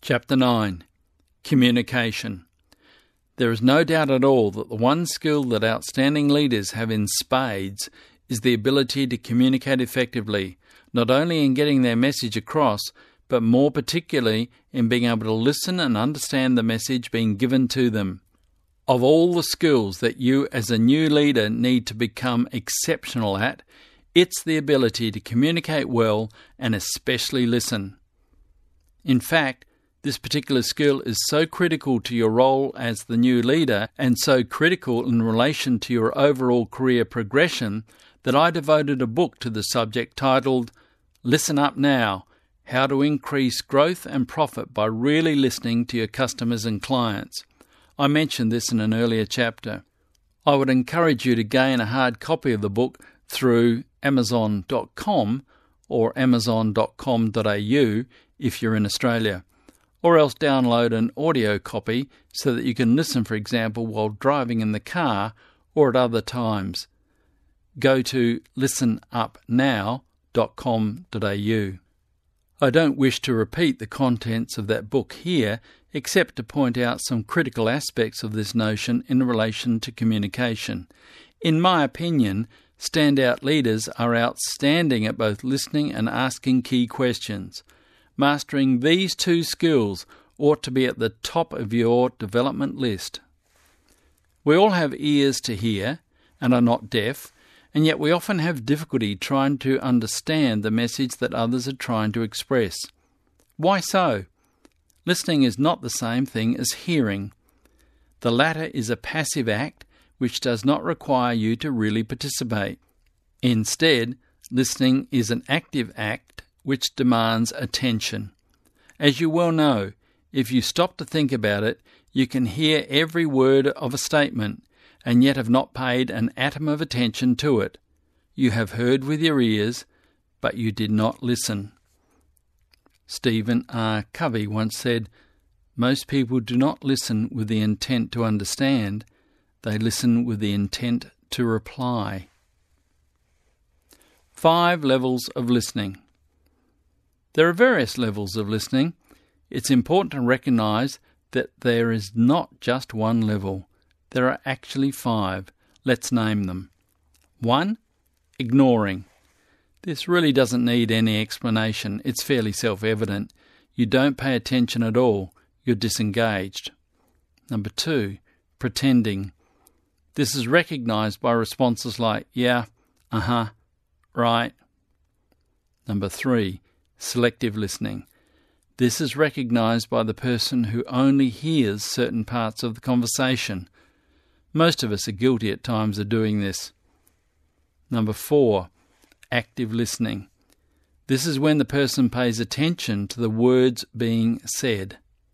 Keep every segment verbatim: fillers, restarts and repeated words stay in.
Chapter nine. Communication. There is no doubt at all that the one skill that outstanding leaders have in spades is the ability to communicate effectively, not only in getting their message across, but more particularly in being able to listen and understand the message being given to them. Of all the skills that you as a new leader need to become exceptional at, it's the ability to communicate well and especially listen. In fact, this particular skill is so critical to your role as the new leader and so critical in relation to your overall career progression that I devoted a book to the subject titled Listen Up Now, How to Increase Growth and Profit by Really Listening to Your Customers and Clients. I mentioned this in an earlier chapter. I would encourage you to gain a hard copy of the book through amazon dot com or amazon dot com dot a u if you're in Australia, or else download an audio copy so that you can listen, for example, while driving in the car or at other times. Go to listen up now dot com dot a u. I don't wish to repeat the contents of that book here, except to point out some critical aspects of this notion in relation to communication. In my opinion, standout leaders are outstanding at both listening and asking key questions. Mastering these two skills ought to be at the top of your development list. We all have ears to hear and are not deaf, and yet we often have difficulty trying to understand the message that others are trying to express. Why so? Listening is not the same thing as hearing. The latter is a passive act which does not require you to really participate. Instead, listening is an active act which demands attention. As you well know, if you stop to think about it, you can hear every word of a statement and yet have not paid an atom of attention to it. You have heard with your ears, but you did not listen. Stephen R. Covey once said, "Most people do not listen with the intent to understand, they listen with the intent to reply." Five levels of listening. There are various levels of listening. It's important to recognise that there is not just one level. There are actually five. Let's name them. One, ignoring. This really doesn't need any explanation. It's fairly self-evident. You don't pay attention at all. You're disengaged. Number two, pretending. This is recognised by responses like, yeah, uh-huh, right. Number three, selective listening. This is recognised by the person who only hears certain parts of the conversation. Most of us are guilty at times of doing this. Number four, active listening. This is when the person pays attention to the words being said.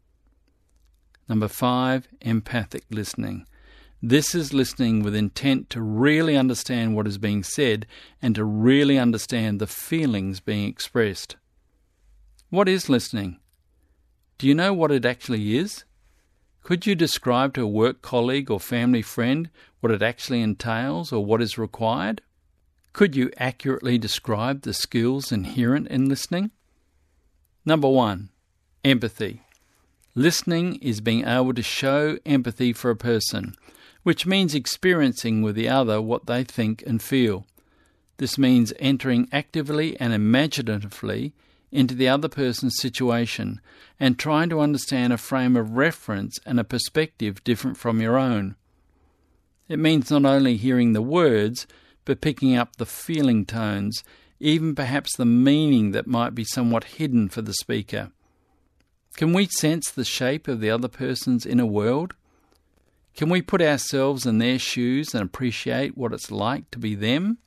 Number five, empathic listening. This is listening with intent to really understand what is being said and to really understand the feelings being expressed. What is listening? Do you know what it actually is? Could you describe to a work colleague or family friend what it actually entails or what is required? Could you accurately describe the skills inherent in listening? Number one, empathy. Listening is being able to show empathy for a person, which means experiencing with the other what they think and feel. This means entering actively and imaginatively into the other person's situation and trying to understand a frame of reference and a perspective different from your own. It means not only hearing the words, but picking up the feeling tones, even perhaps the meaning that might be somewhat hidden for the speaker. Can we sense the shape of the other person's inner world? Can we put ourselves in their shoes and appreciate what it's like to be them?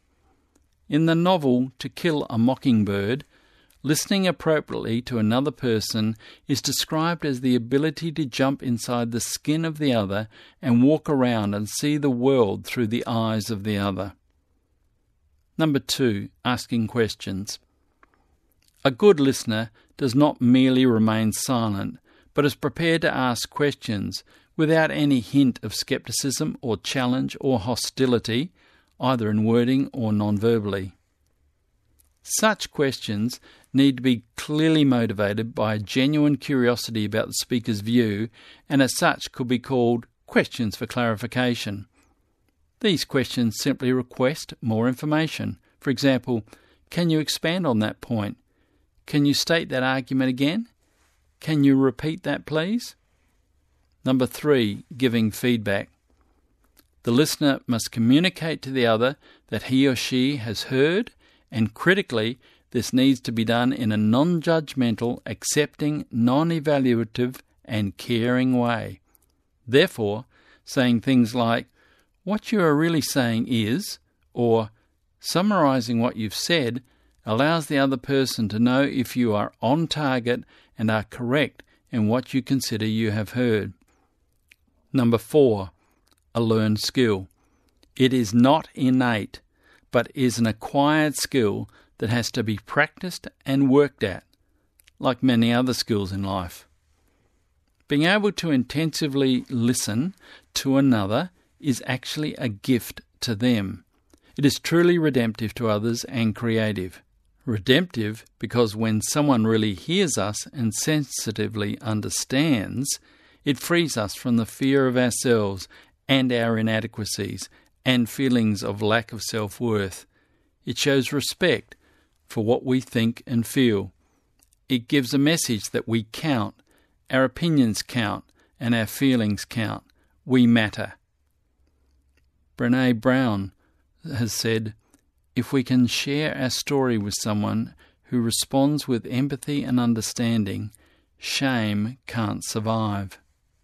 In the novel To Kill a Mockingbird, listening appropriately to another person is described as the ability to jump inside the skin of the other and walk around and see the world through the eyes of the other. Number two, asking questions. A good listener does not merely remain silent, but is prepared to ask questions without any hint of scepticism or challenge or hostility, either in wording or non-verbally. Such questions need to be clearly motivated by a genuine curiosity about the speaker's view, and as such could be called questions for clarification. These questions simply request more information. For example, can you expand on that point? Can you state that argument again? Can you repeat that, please? Number three, giving feedback. The listener must communicate to the other that he or she has heard, and critically, this needs to be done in a non-judgmental, accepting, non-evaluative and caring way. Therefore, saying things like, "What you are really saying is," or summarising what you've said, allows the other person to know if you are on target and are correct in what you consider you have heard. Number four, a learned skill. It is not innate, but is an acquired skill that has to be practiced and worked at, like many other skills in life. Being able to intensively listen to another is actually a gift to them. It is truly redemptive to others and creative. Redemptive because when someone really hears us and sensitively understands, it frees us from the fear of ourselves and our inadequacies and feelings of lack of self-worth. It shows respect for what we think and feel. It gives a message that we count, our opinions count, and our feelings count. We matter. Brené Brown has said, "If we can share our story with someone who responds with empathy and understanding, shame can't survive."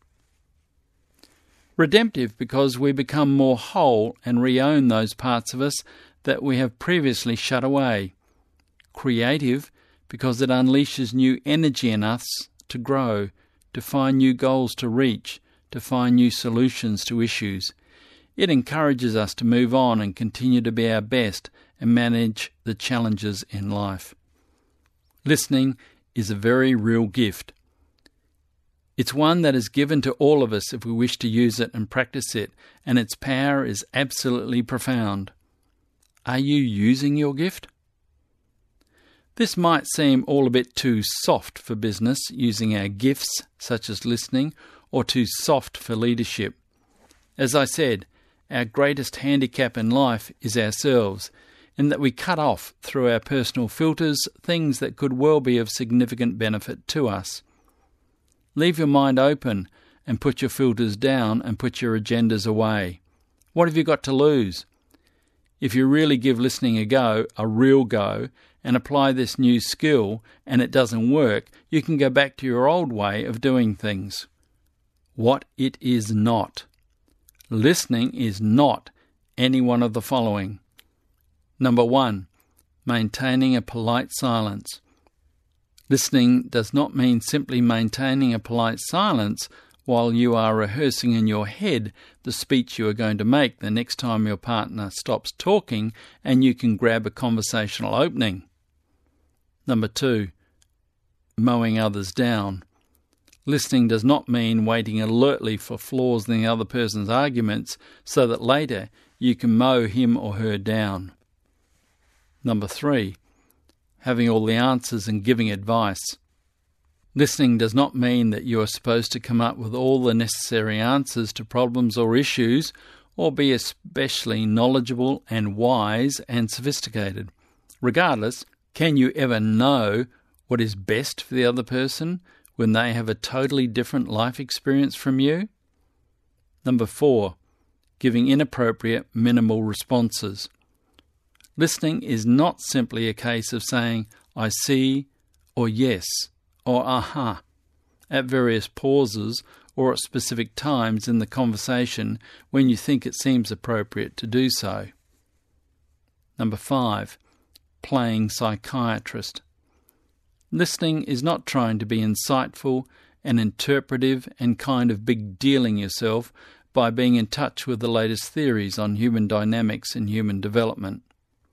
Redemptive because we become more whole and re-own those parts of us that we have previously shut away. Creative because it unleashes new energy in us to grow, to find new goals to reach, to find new solutions to issues. It encourages us to move on and continue to be our best and manage the challenges in life. Listening is a very real gift. It's one that is given to all of us if we wish to use it and practice it, and its power is absolutely profound. Are you using your gift? This might seem all a bit too soft for business, using our gifts, such as listening, or too soft for leadership. As I said, our greatest handicap in life is ourselves, in that we cut off, through our personal filters, things that could well be of significant benefit to us. Leave your mind open and put your filters down and put your agendas away. What have you got to lose? If you really give listening a go, a real go, and apply this new skill and it doesn't work, you can go back to your old way of doing things. What it is not. Listening is not any one of the following. Number one, maintaining a polite silence. Listening does not mean simply maintaining a polite silence while you are rehearsing in your head the speech you are going to make the next time your partner stops talking and you can grab a conversational opening. Number two, mowing others down. Listening does not mean waiting alertly for flaws in the other person's arguments so that later you can mow him or her down. Number three, having all the answers and giving advice. Listening does not mean that you are supposed to come up with all the necessary answers to problems or issues, or be especially knowledgeable and wise and sophisticated. Regardless, can you ever know what is best for the other person when they have a totally different life experience from you? Number four, giving inappropriate, minimal responses. Listening is not simply a case of saying, "I see," or "yes," or "aha," at various pauses or at specific times in the conversation when you think it seems appropriate to do so. Number five, playing psychiatrist. Listening is not trying to be insightful and interpretive and kind of big-dealing yourself by being in touch with the latest theories on human dynamics and human development.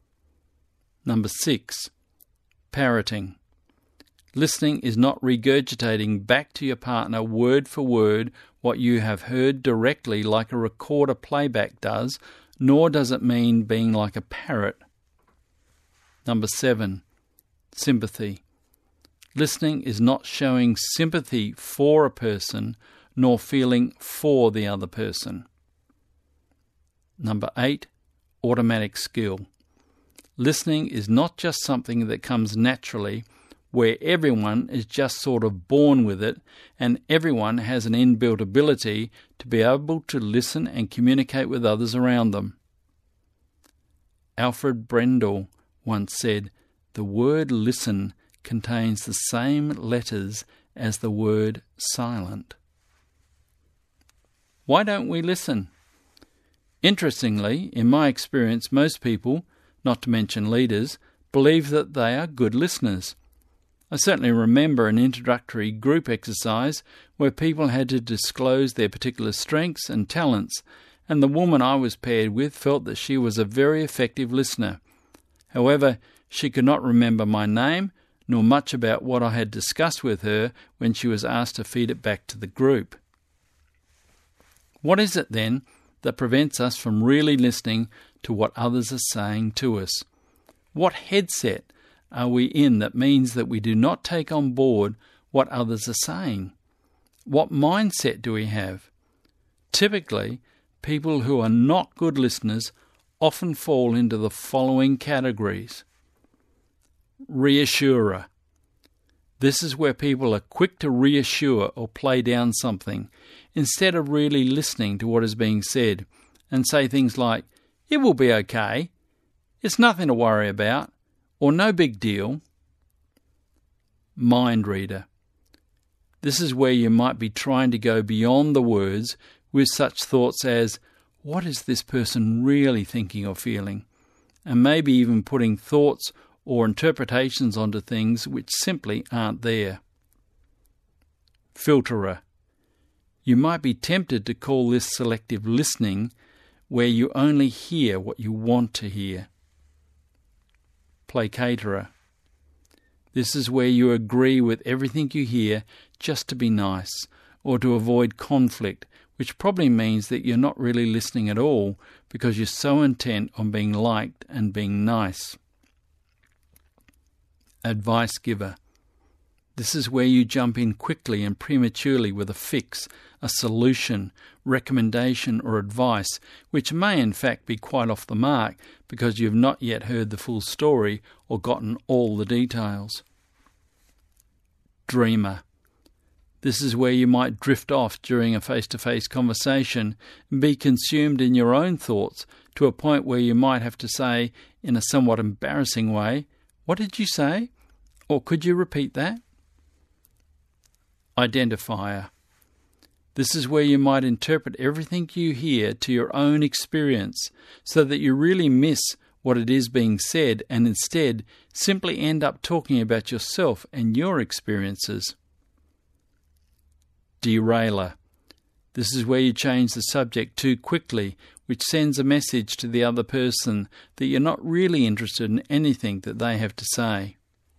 Number six, parroting. Listening is not regurgitating back to your partner word for word what you have heard directly like a recorder playback does, nor does it mean being like a parrot. Number seven, sympathy. Listening is not showing sympathy for a person, nor feeling for the other person. Number eight, automatic skill. Listening is not just something that comes naturally, where everyone is just sort of born with it, and everyone has an inbuilt ability to be able to listen and communicate with others around them. Alfred Brendel once said, "The word listen contains the same letters as the word silent." Why don't we listen? Interestingly, in my experience, most people, not to mention leaders, believe that they are good listeners. I certainly remember an introductory group exercise where people had to disclose their particular strengths and talents, and the woman I was paired with felt that she was a very effective listener. However, she could not remember my name, nor much about what I had discussed with her when she was asked to feed it back to the group. What is it then that prevents us from really listening to what others are saying to us? What headset are we in that means that we do not take on board what others are saying? What mindset do we have? Typically, people who are not good listeners often fall into the following categories. Reassurer. This is where people are quick to reassure or play down something, instead of really listening to what is being said, and say things like, "It will be okay," "It's nothing to worry about," or "No big deal." Mind reader. This is where you might be trying to go beyond the words with such thoughts as, what is this person really thinking or feeling? And maybe even putting thoughts or interpretations onto things which simply aren't there. Filterer. You might be tempted to call this selective listening, where you only hear what you want to hear. Placaterer. This is where you agree with everything you hear just to be nice, or to avoid conflict, which probably means that you're not really listening at all because you're so intent on being liked and being nice. Advice giver. This is where you jump in quickly and prematurely with a fix, a solution, recommendation or advice, which may in fact be quite off the mark because you've not yet heard the full story or gotten all the details. Dreamer. This is where you might drift off during a face-to-face conversation and be consumed in your own thoughts to a point where you might have to say, in a somewhat embarrassing way, "What did you say?" Or "Could you repeat that?" Identifier. This is where you might interpret everything you hear to your own experience so that you really miss what it is being said and instead simply end up talking about yourself and your experiences. Derailer. This is where you change the subject too quickly, which sends a message to the other person that you're not really interested in anything that they have to say.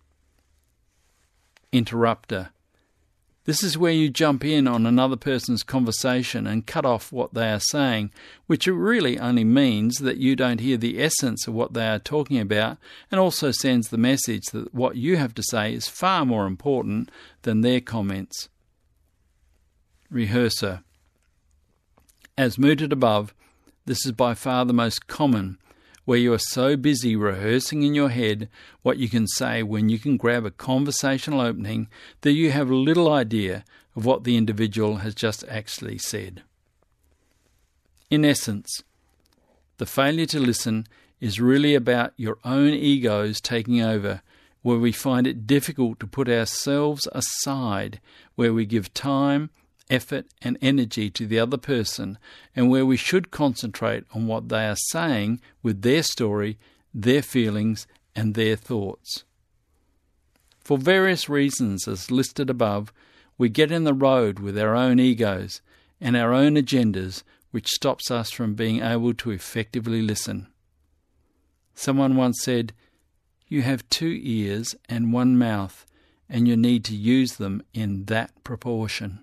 Interrupter. This is where you jump in on another person's conversation and cut off what they are saying, which really only means that you don't hear the essence of what they are talking about, and also sends the message that what you have to say is far more important than their comments. Rehearser. As mooted above, this is by far the most common, where you are so busy rehearsing in your head what you can say when you can grab a conversational opening that you have little idea of what the individual has just actually said. In essence, the failure to listen is really about your own egos taking over, where we find it difficult to put ourselves aside, where we give time, effort and energy to the other person, and where we should concentrate on what they are saying with their story, their feelings and their thoughts. For various reasons as listed above, we get in the road with our own egos and our own agendas, which stops us from being able to effectively listen. Someone once said, "You have two ears and one mouth, and you need to use them in that proportion."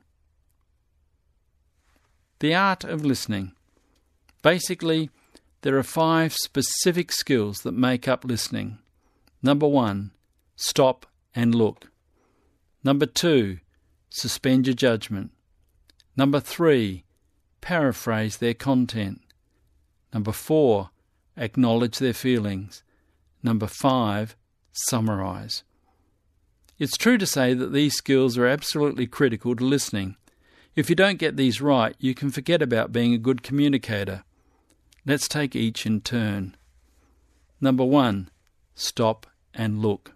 The art of listening. Basically, there are five specific skills that make up listening. Number one, stop and look. Number two, suspend your judgment. Number three, paraphrase their content. Number four, acknowledge their feelings. Number five, summarise. It's true to say that these skills are absolutely critical to listening. If you don't get these right, you can forget about being a good communicator. Let's take each in turn. Number one, stop and look.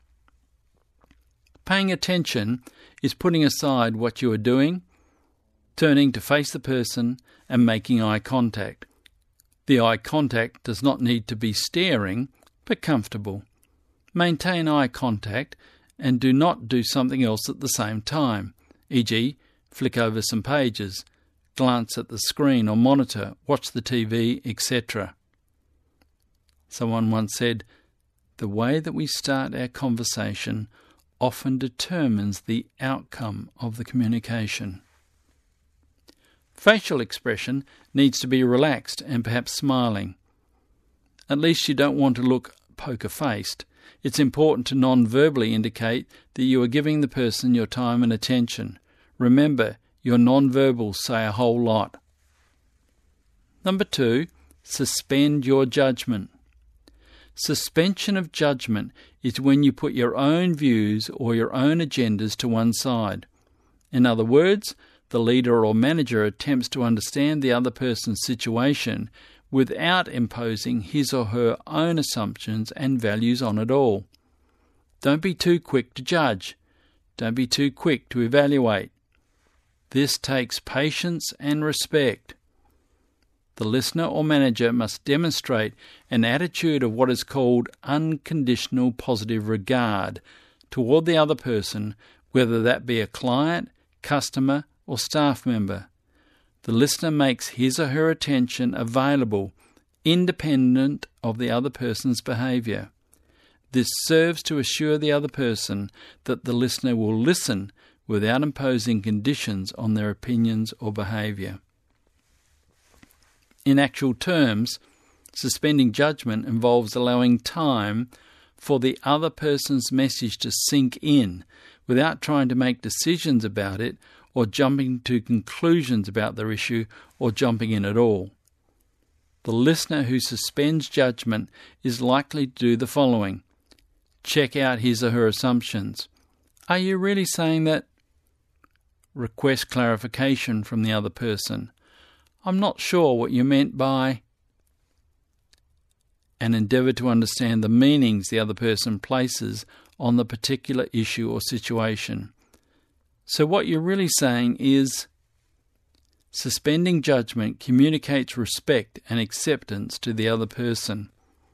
Paying attention is putting aside what you are doing, turning to face the person and making eye contact. The eye contact does not need to be staring, but comfortable. Maintain eye contact and do not do something else at the same time, for example, flick over some pages, glance at the screen or monitor, watch the T V, et cetera. Someone once said, "The way that we start our conversation often determines the outcome of the communication." Facial expression needs to be relaxed and perhaps smiling. At least you don't want to look poker-faced. It's important to non-verbally indicate that you are giving the person your time and attention. Remember, your non-verbals say a whole lot. Number two, suspend your judgment. Suspension of judgment is when you put your own views or your own agendas to one side. In other words, the leader or manager attempts to understand the other person's situation without imposing his or her own assumptions and values on it all. Don't be too quick to judge. Don't be too quick to evaluate. This takes patience and respect. The listener or manager must demonstrate an attitude of what is called unconditional positive regard toward the other person, whether that be a client, customer, or staff member. The listener makes his or her attention available, independent of the other person's behaviour. This serves to assure the other person that the listener will listen without imposing conditions on their opinions or behaviour. In actual terms, suspending judgment involves allowing time for the other person's message to sink in without trying to make decisions about it or jumping to conclusions about their issue or jumping in at all. The listener who suspends judgment is likely to do the following. Check out his or her assumptions. Are you really saying that? Request clarification from the other person. I'm not sure what you meant by... and endeavour to understand the meanings the other person places on the particular issue or situation. So what you're really saying is, suspending judgment communicates respect and acceptance to the other person.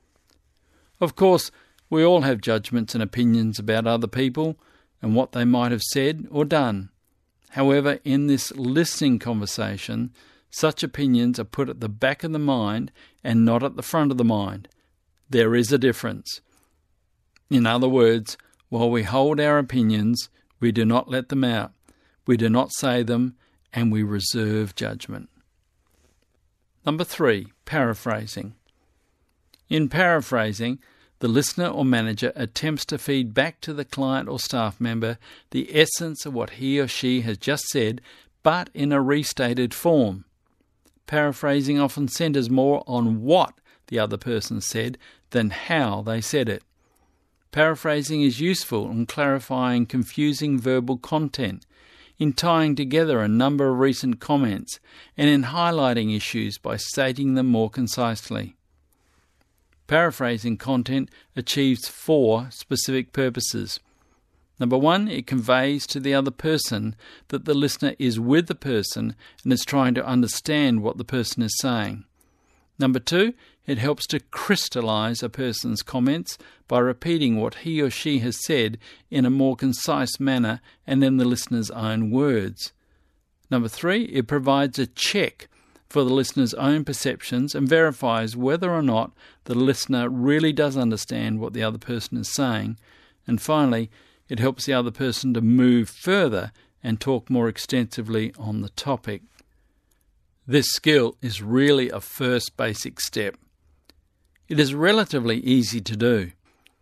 Of course, we all have judgments and opinions about other people and what they might have said or done. However, in this listening conversation, such opinions are put at the back of the mind and not at the front of the mind. There is a difference. In other words, while we hold our opinions, we do not let them out, we do not say them, and we reserve judgment. Number three, paraphrasing. In paraphrasing, the listener or manager attempts to feed back to the client or staff member the essence of what he or she has just said, but in a restated form. Paraphrasing often centres more on what the other person said than how they said it. Paraphrasing is useful in clarifying confusing verbal content, in tying together a number of recent comments, and in highlighting issues by stating them more concisely. Paraphrasing content achieves four specific purposes. Number one, it conveys to the other person that the listener is with the person and is trying to understand what the person is saying. Number two, it helps to crystallise a person's comments by repeating what he or she has said in a more concise manner and in the listener's own words. Number three, it provides a check for the listener's own perceptions and verifies whether or not the listener really does understand what the other person is saying. And finally, it helps the other person to move further and talk more extensively on the topic. This skill is really a first basic step. It is relatively easy to do.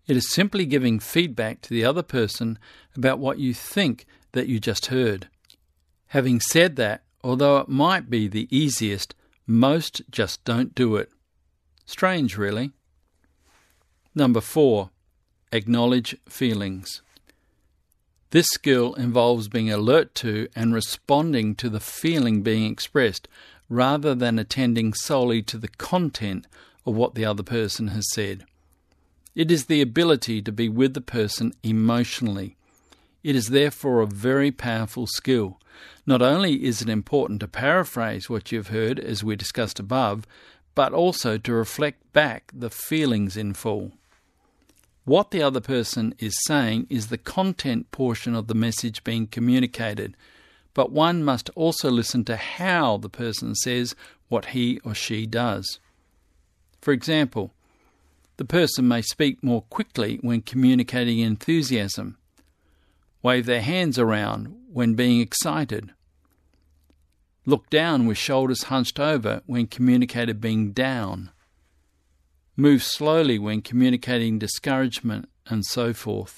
It is simply giving feedback to the other person about what you think that you just heard. Having said that, although it might be the easiest, most just don't do it. Strange, really. Number four, acknowledge feelings. This skill involves being alert to and responding to the feeling being expressed, rather than attending solely to the content of what the other person has said. It is the ability to be with the person emotionally. It is therefore a very powerful skill. Not only is it important to paraphrase what you've heard, as we discussed above, but also to reflect back the feelings in full. What the other person is saying is the content portion of the message being communicated, but one must also listen to how the person says what he or she does. For example, the person may speak more quickly when communicating enthusiasm, wave their hands around when being excited, look down with shoulders hunched over when communicated being down, move slowly when communicating discouragement, and so forth.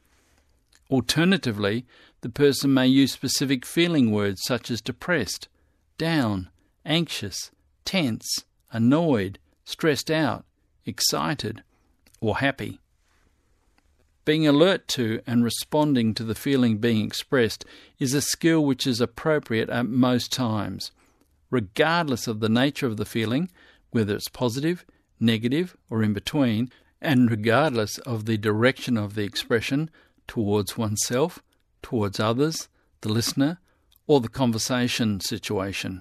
Alternatively, the person may use specific feeling words such as depressed, down, anxious, tense, annoyed, stressed out, excited, or happy. Being alert to and responding to the feeling being expressed is a skill which is appropriate at most times, regardless of the nature of the feeling, whether it's positive, negative, or in between, and regardless of the direction of the expression towards oneself, towards others, the listener, or the conversation situation.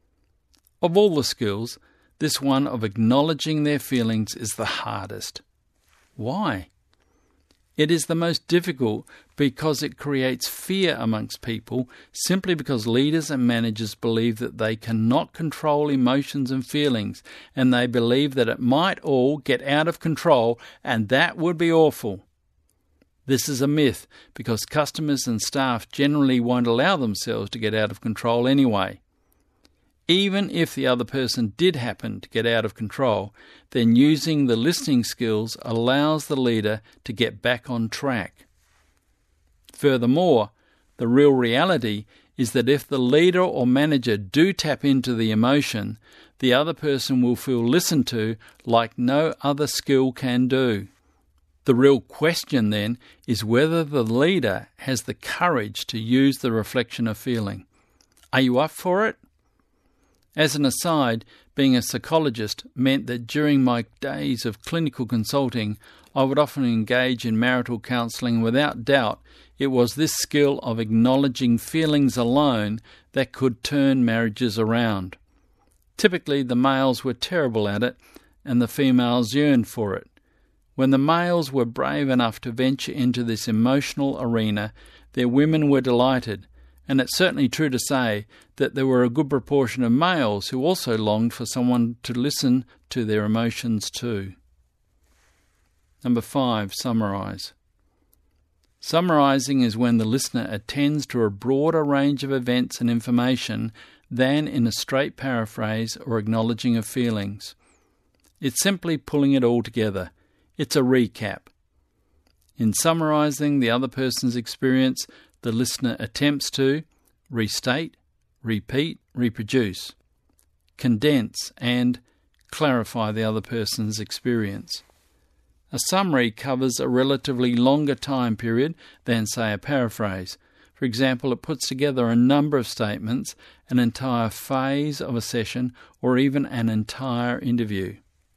Of all the skills, this one of acknowledging their feelings is the hardest. Why? It is the most difficult because it creates fear amongst people simply because leaders and managers believe that they cannot control emotions and feelings, and they believe that it might all get out of control, and that would be awful. This is a myth because customers and staff generally won't allow themselves to get out of control anyway. Even if the other person did happen to get out of control, then using the listening skills allows the leader to get back on track. Furthermore, the real reality is that if the leader or manager do tap into the emotion, the other person will feel listened to like no other skill can do. The real question then is whether the leader has the courage to use the reflection of feeling. Are you up for it? As an aside, being a psychologist meant that during my days of clinical consulting, I would often engage in marital counselling. Without doubt, it was this skill of acknowledging feelings alone that could turn marriages around. Typically, the males were terrible at it, and the females yearned for it. When the males were brave enough to venture into this emotional arena, their women were delighted. And it's certainly true to say that there were a good proportion of males who also longed for someone to listen to their emotions too. Number five, summarise. Summarising is when the listener attends to a broader range of events and information than in a straight paraphrase or acknowledging of feelings. It's simply pulling it all together. It's a recap. In summarising the other person's experience, the listener attempts to restate, repeat, reproduce, condense, and clarify the other person's experience. A summary covers a relatively longer time period than, say, a paraphrase. For example, it puts together a number of statements, an entire phase of a session, or even an entire interview.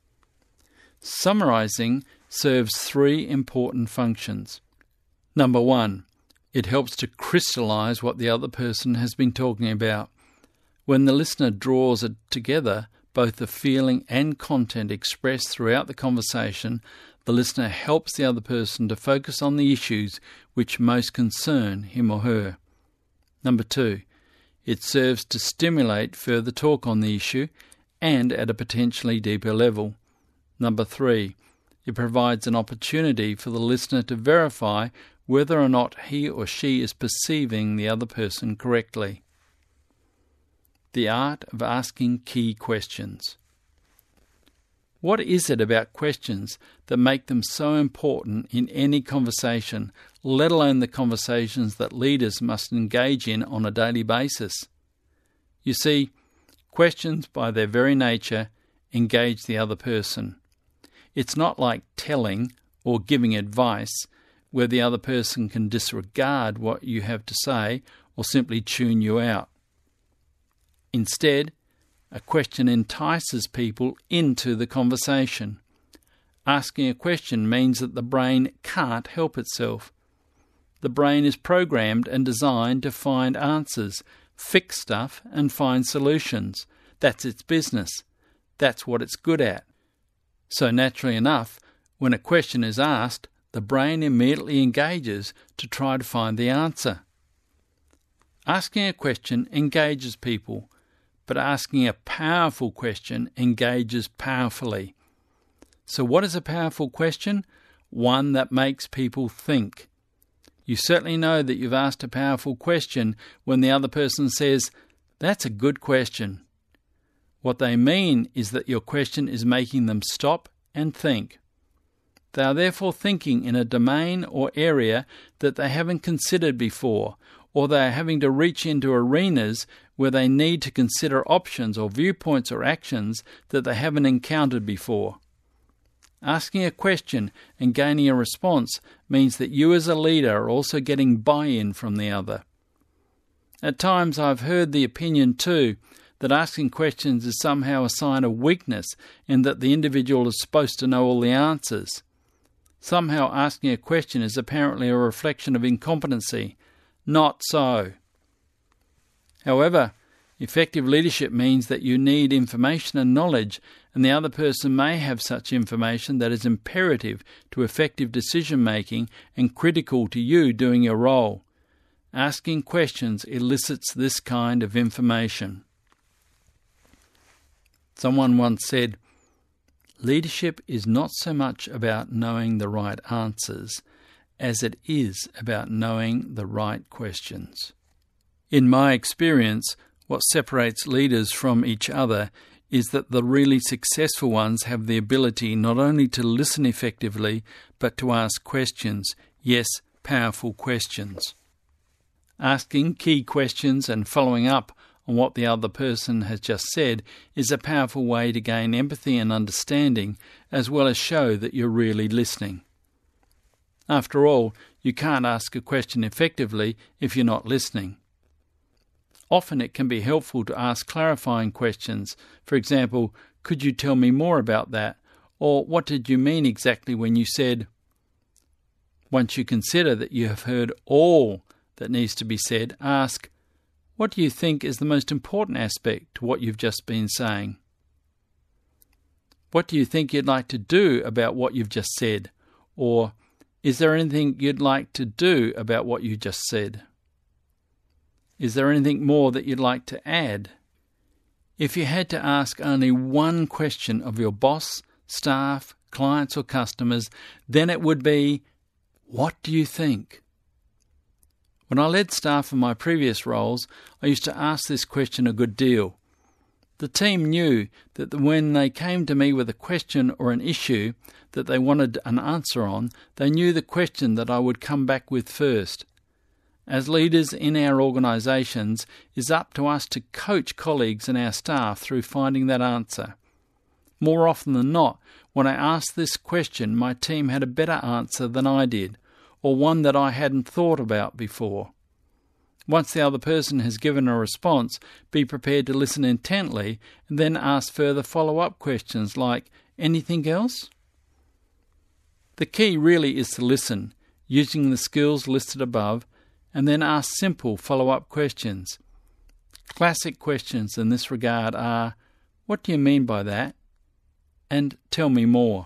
Summarising serves three important functions. Number one, it helps to crystallise what the other person has been talking about. When the listener draws it together, both the feeling and content expressed throughout the conversation, the listener helps the other person to focus on the issues which most concern him or her. Number two, it serves to stimulate further talk on the issue and at a potentially deeper level. Number three, it provides an opportunity for the listener to verify whether or not he or she is perceiving the other person correctly. The art of asking key questions. What is it about questions that make them so important in any conversation, let alone the conversations that leaders must engage in on a daily basis? You see, questions by their very nature engage the other person. It's not like telling or giving advice where the other person can disregard what you have to say or simply tune you out. Instead, a question entices people into the conversation. Asking a question means that the brain can't help itself. The brain is programmed and designed to find answers, fix stuff and find solutions. That's its business. That's what it's good at. So naturally enough, when a question is asked, the brain immediately engages to try to find the answer. Asking a question engages people, but asking a powerful question engages powerfully. So what is a powerful question? One that makes people think. You certainly know that you've asked a powerful question when the other person says, "That's a good question." What they mean is that your question is making them stop and think. They are therefore thinking in a domain or area that they haven't considered before, or they are having to reach into arenas where they need to consider options or viewpoints or actions that they haven't encountered before. Asking a question and gaining a response means that you as a leader are also getting buy-in from the other. At times I've heard the opinion too that asking questions is somehow a sign of weakness and that the individual is supposed to know all the answers. Somehow asking a question is apparently a reflection of incompetency. Not so. However, effective leadership means that you need information and knowledge, and the other person may have such information that is imperative to effective decision-making and critical to you doing your role. Asking questions elicits this kind of information. Someone once said, "Leadership is not so much about knowing the right answers as it is about knowing the right questions." In my experience, what separates leaders from each other is that the really successful ones have the ability not only to listen effectively, but to ask questions, yes, powerful questions. Asking key questions and following up on what the other person has just said is a powerful way to gain empathy and understanding, as well as show that you're really listening. After all, you can't ask a question effectively if you're not listening. Often it can be helpful to ask clarifying questions. For example, "Could you tell me more about that?" Or "What did you mean exactly when you said?" Once you consider that you have heard all that needs to be said, ask, "What do you think is the most important aspect to what you've just been saying?" "What do you think you'd like to do about what you've just said?" Or, "Is there anything you'd like to do about what you just said?" "Is there anything more that you'd like to add?" If you had to ask only one question of your boss, staff, clients or customers, then it would be, "What do you think?" When I led staff in my previous roles, I used to ask this question a good deal. The team knew that when they came to me with a question or an issue that they wanted an answer on, they knew the question that I would come back with first. As leaders in our organisations, it's up to us to coach colleagues and our staff through finding that answer. More often than not, when I asked this question, my team had a better answer than I did, or one that I hadn't thought about before. Once the other person has given a response, be prepared to listen intently and then ask further follow-up questions like, "Anything else?" The key really is to listen, using the skills listed above, and then ask simple follow-up questions. Classic questions in this regard are, "What do you mean by that?" and "Tell me more."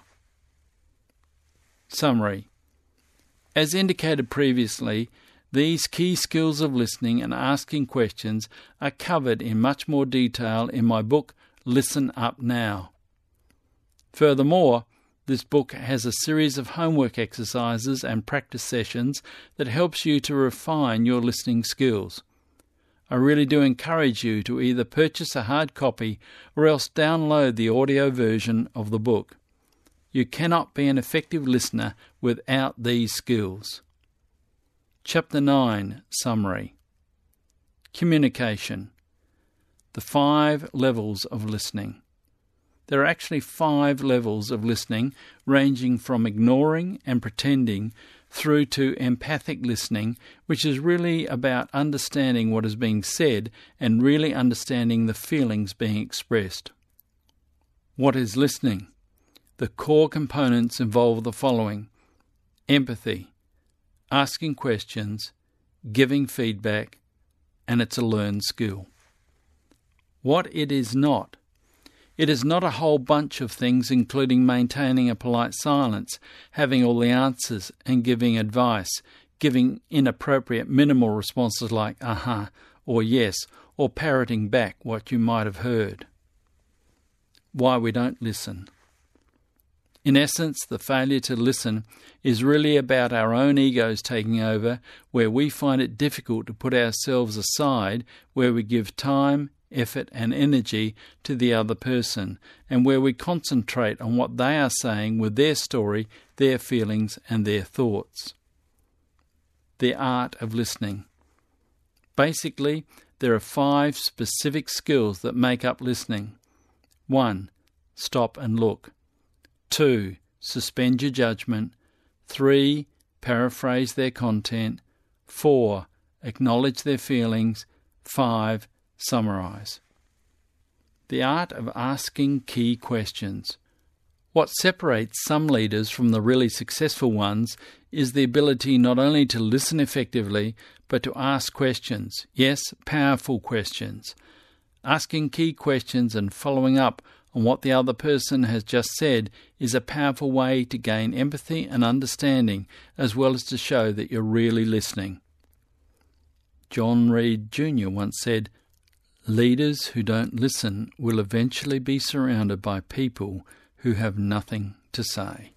Summary. As indicated previously, these key skills of listening and asking questions are covered in much more detail in my book, Listen Up Now. Furthermore, this book has a series of homework exercises and practice sessions that helps you to refine your listening skills. I really do encourage you to either purchase a hard copy or else download the audio version of the book. You cannot be an effective listener without these skills. Chapter nine, Summary. Communication. The five levels of listening. There are actually five levels of listening, ranging from ignoring and pretending through to empathic listening, which is really about understanding what is being said and really understanding the feelings being expressed. What is listening? The core components involve the following: empathy, asking questions, giving feedback, and it's a learned skill. What it is not. It is not a whole bunch of things, including maintaining a polite silence, having all the answers and giving advice, giving inappropriate minimal responses like uh-huh or yes, or parroting back what you might have heard. Why we don't listen. In essence, the failure to listen is really about our own egos taking over, where we find it difficult to put ourselves aside, where we give time, effort and energy to the other person, and where we concentrate on what they are saying with their story, their feelings and their thoughts. The art of listening. Basically, there are five specific skills that make up listening. One, stop and look. Two, suspend your judgment. Three, paraphrase their content. Four, acknowledge their feelings. Five, summarize. The art of asking key questions. What separates some leaders from the really successful ones is the ability not only to listen effectively, but to ask questions. Yes, powerful questions. Asking key questions and following up on what the other person has just said is a powerful way to gain empathy and understanding, as well as to show that you're really listening. John Reed Junior once said, "Leaders who don't listen will eventually be surrounded by people who have nothing to say."